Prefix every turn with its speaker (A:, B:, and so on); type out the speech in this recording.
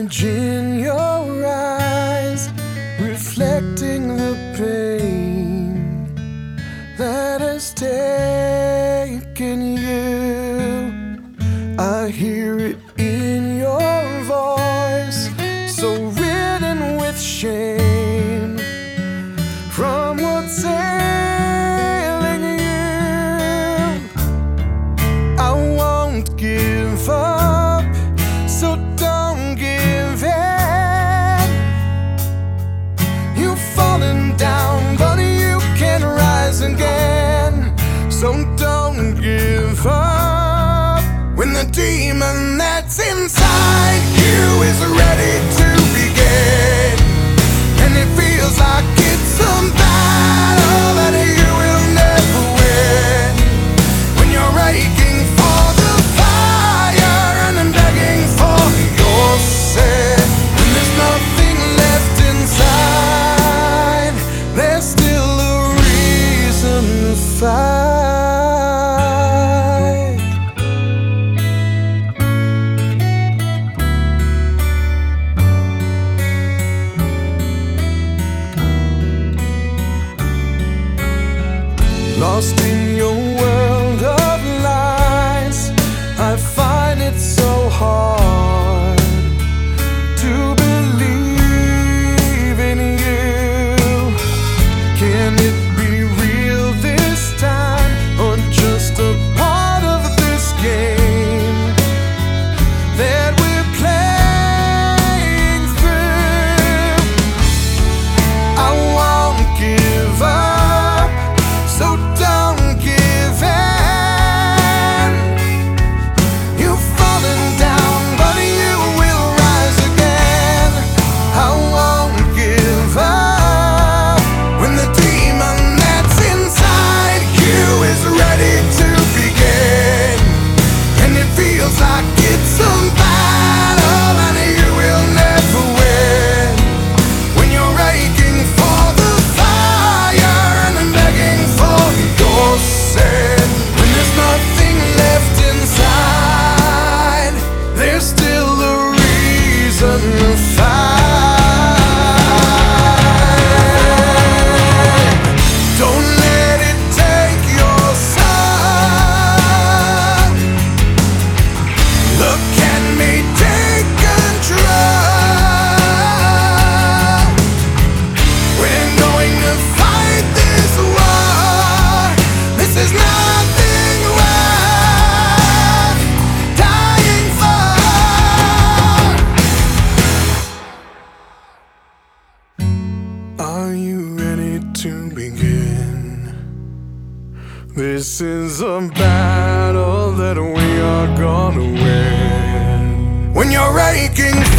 A: image in your eyes, reflecting the pain that has taken you. I hear it in your voice, so ridden with shame from what's ailing you. I won't give up, so don't give in. You've fallen down, but you can rise again. So don't give up when the demon that's inside you is ready to begin. And it feels like it's a battle that you will never win. When you're aching for the fire and then begging for your sin, when there's nothing left inside, there's still a reason to fight. Lost in your world of lies, I find it so hard to believe in you. Can it be real this time, or just a part of this game that we're playing through? I won't give up, so don't give in. You've fallen down, but you will rise again. I won't give up when the demon that's inside you is ready to begin. And it feels like it's a battle and you will never win. When you're aching for the fire and then begging for your sin, when there's nothing left inside, there's still a reason to fight. Don't let it take your sun. Look at me, take control. We're going to fight this war. This is nothing worth dying for. Are you ready to begin? This is a battle that we are gonna win. When you're aching